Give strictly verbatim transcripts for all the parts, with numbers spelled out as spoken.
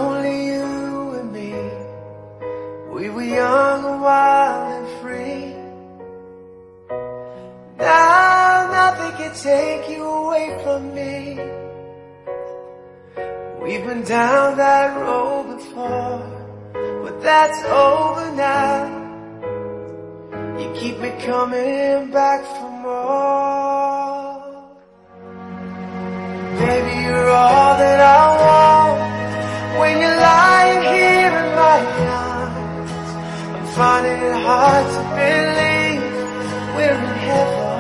only you and me. We were young and wild and free. Now nothing can take you away from me. We've been down that road before, but that's over now. You keep me coming back for more. Baby, you're all that I want. When you're lying here in my arms, I'm finding it hard to believe we're in heaven.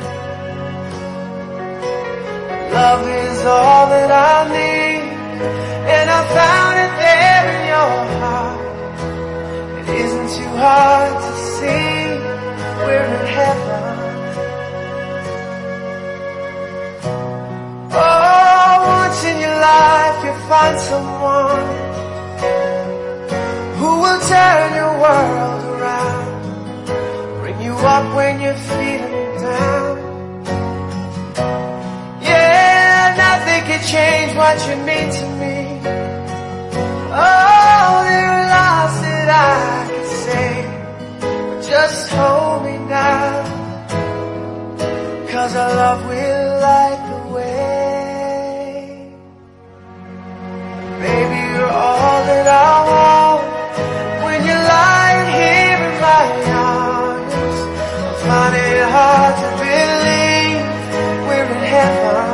Love is all that I need, and I found it there in your heart. It isn't too hard to see we're in heaven. Oh, once in your life you'll find someone who will turn your world around, bring you up when you're feeling down. Yeah, nothing can change what you mean to me. Oh, there are lies that I can say, but just hold me now, 'cause our love will light the way. Baby, you're all that I want. When you're lying here in my arms, I find it hard to believe we're in heaven.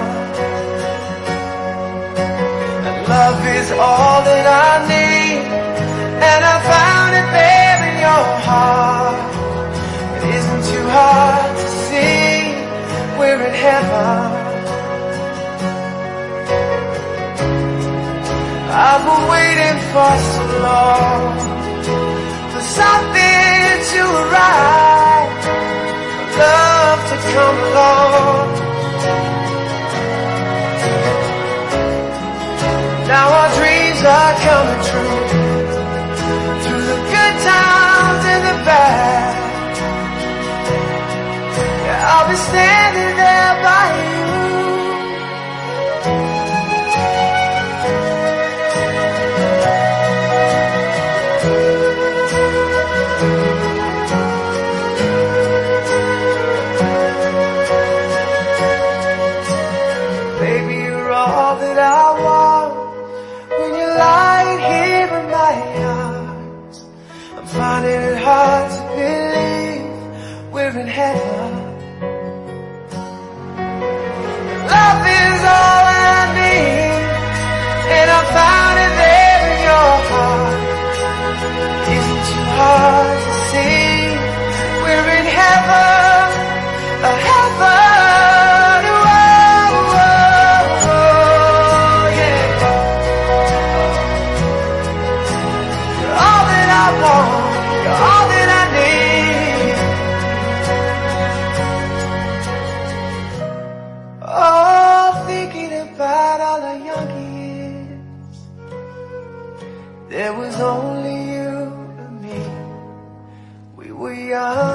And love is all that I need, and I found it there in your heart. It isn't too hard to see we're in heaven. I've been waiting for so long for something to arrive, for love to come along. Now our dreams are coming true, through the good times and the bad. Yeah, I'll be standing there by you. Baby, you're all that I want. When you're lying here in my arms, I'm finding it hard to believe we're in heaven. Love is all I need, and I found it there in your heart. Isn't too hard to see we're in heaven, a heaven. You're all that I need. Oh, thinking about all the young years, there was only you and me. We were young.